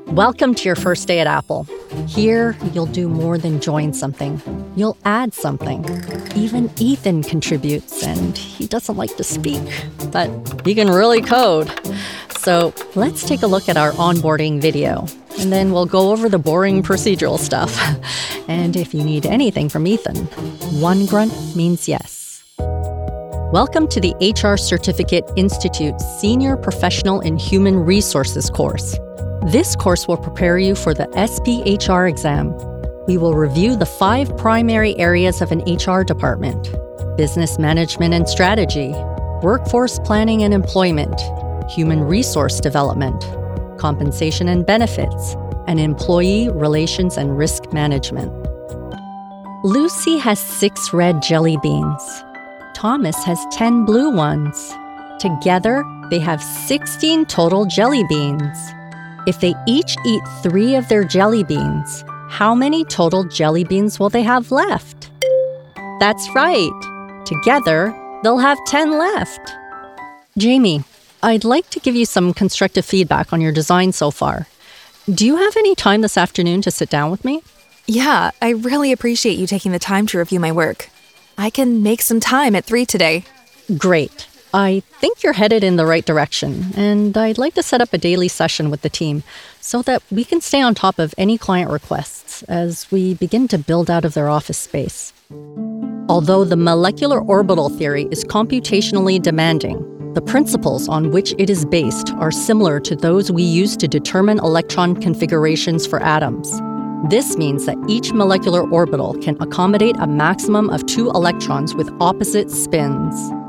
Welcome to your first day at Apple. Here, you'll do more than join something. You'll add something. Even Ethan contributes, and he doesn't like to speak, but he can really code. So let's take a look at our onboarding video, and then we'll go over the boring procedural stuff. And if you need anything from Ethan, one grunt means yes. Welcome to the HR Certificate Institute Senior Professional in Human Resources course. This course will prepare you for the SPHR exam. We will review the 5 primary areas of an HR department: business management and strategy, workforce planning and employment, human resource development, compensation and benefits, and employee relations and risk management. Lucy has 6 red jelly beans. Thomas has 10 blue ones. Together, they have 16 total jelly beans. If they each eat 3 of their jelly beans, how many total jelly beans will they have left? That's right. Together, they'll have 10 left. Jamie, I'd like to give you some constructive feedback on your design so far. Do you have any time this afternoon to sit down with me? Yeah, I really appreciate you taking the time to review my work. I can make some time at 3 today. Great. I think you're headed in the right direction, and I'd like to set up a daily session with the team so that we can stay on top of any client requests as we begin to build out of their office space. Although the molecular orbital theory is computationally demanding, the principles on which it is based are similar to those we use to determine electron configurations for atoms. This means that each molecular orbital can accommodate a maximum of 2 electrons with opposite spins.